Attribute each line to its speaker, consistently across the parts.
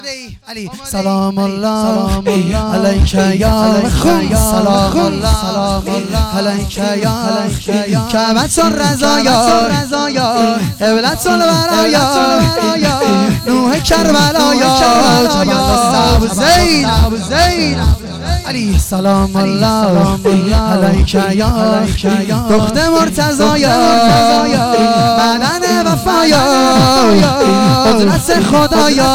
Speaker 1: علی سلام الله علیک یا خون، سلام الله علیک یا کعبۃ الرضایا قبلة البرایا نوح کربلایا ابو زید علی سلام الله علیک یا دخت مرتضایا بدن وفایا قدرت خدایا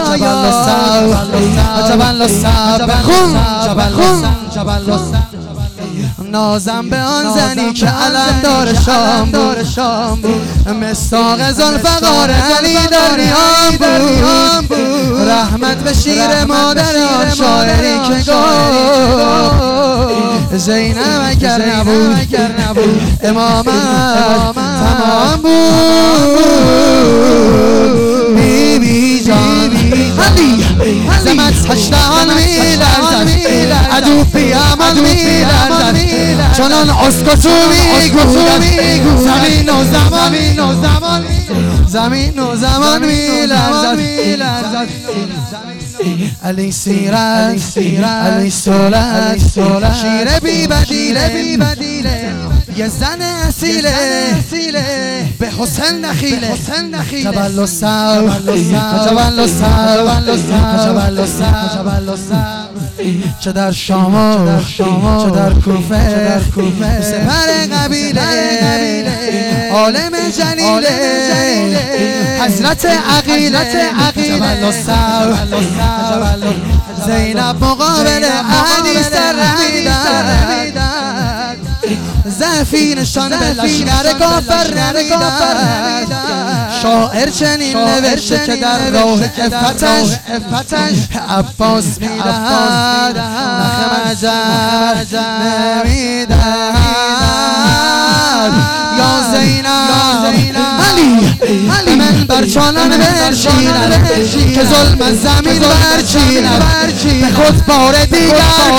Speaker 1: جبل الصبر خون نازم به آن زنی که علم دار شام بود مصداق ذوالفقار علی در نیام بود رحمت به شیر مادر آن شاعری که گفت زینب اگر نبود امامت تمام بود بیبی جان علی زمت هشتان میلرزد عدو پیامان میلرزد چنان اسکتو میگوید زمین و زمان میلرزد علی سیرت علی صورت شیر بی بدیله یه زن اصیله به حسین نخیله جبل الصبر چه در شام چه در کوفه سپر قبیله عالم جلیله حضرت عقیله جبل الصبر زینب مقابل علی سر نمیدن ضعفی نشان به لشکر کافر نمیدن شاعر چنین نوشته که در راه عفتش عباس میدهد نخم عجب نمیدهد یا زینب علی من بر چانان برچینم که ظلم زمین برچینم به خود بار دیگر